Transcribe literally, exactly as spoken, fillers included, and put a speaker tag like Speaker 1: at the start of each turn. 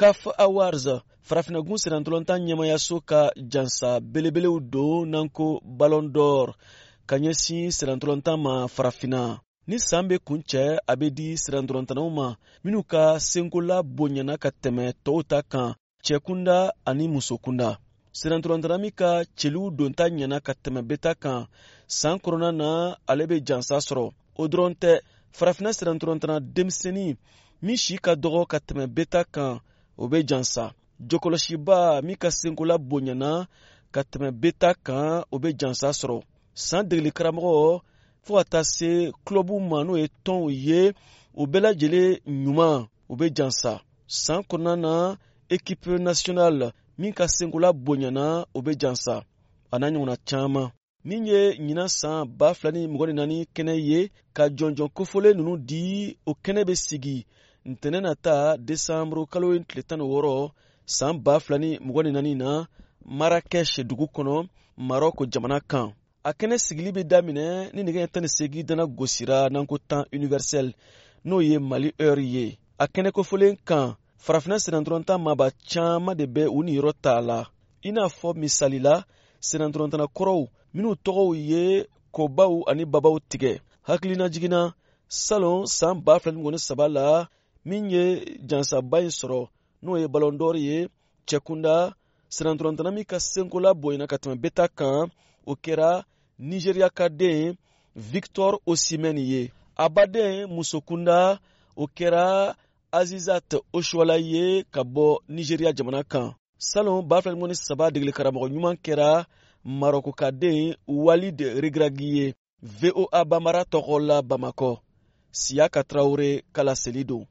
Speaker 1: C A F Awards farafinagun sirantolontan ɲɛmayaso ka jansa belebelew don nanko Ballon d'Or ka ɲɛsin sirantolontan ma farafina. Ni san bɛ kun cɛ a bɛ di sirantolontannaw ma minnu ka senkola bonyana ka tɛmɛ tɔw ta kan cɛkunda ani musokunda. Sirantolontanna min ka cɛliw donta ɲɛna ka tɛmɛ beta kan san kɔnɔna na ale bɛ jansa sɔrɔ. O dɔrɔn tɛ farafina sirantolontanna denmisɛnnin min si ka dɔgɔ ka tɛmɛ beta kan o bɛ jansa. Jɔkɔlɔsiba min ka senkola bonyana ka tɛmɛ beta kan o bɛ jansa sɔrɔ. San degeli karamɔgɔ fo ka taa se clubu ma n'o ye tɔnw ye o bɛɛ lajɛlen ɲuman o bɛ jansa. San kɔnɔna na équipe nationale min ka senkola bonyana o bɛ jansa. A n'a ɲɔgɔnna caman. Min ye ɲinan san ba fila ni mugan ni naani kɛnɛ ye ka jɔnjɔn kofɔlen ninnu di o kɛnɛ bɛ sigi ntɛnɛn nata desanburu kalo tile tan ni wɔɔrɔ san ba fila ni mugan ni naani na Marrakech dugu kɔnɔ Marɔk jamana kan. A kɛnɛ sigili bɛ daminɛ ni nɛgɛ tan ni seegin dana gosira n'anko temps universel n'o ye Mali heure ye. A kɛnɛ kofɔlen kan farafina sirantolontan maba caman de bɛ u niyɔrɔ t'a la. I n'a fɔ misali la sirantolontanna kɔrɔw minnu tɔgɔw ye kobaw ani babaw tigɛ. Hakilina jiginna salon san ba fila ni mugan ni saba la min ye jansaba in sɔrɔ n'o ye Ballon d'Or ye cɛkunda sirantolontanna min ka senkola bonyana ka tɛmɛ beta kan o kɛra Nigeria ka den Victor Osimhen ye. A baden musokunda o kɛra Azizat Oshoala ye ka bɔ Nigeria jamana kan. Salon ba fila ni mugan ni saba degeli karamɔgɔ ɲuman kɛra Marɔk ka den Walid Regragui ye. V O A Bambara tɔgɔ la Bamakɔ. Siyaka Traoré kala seli don.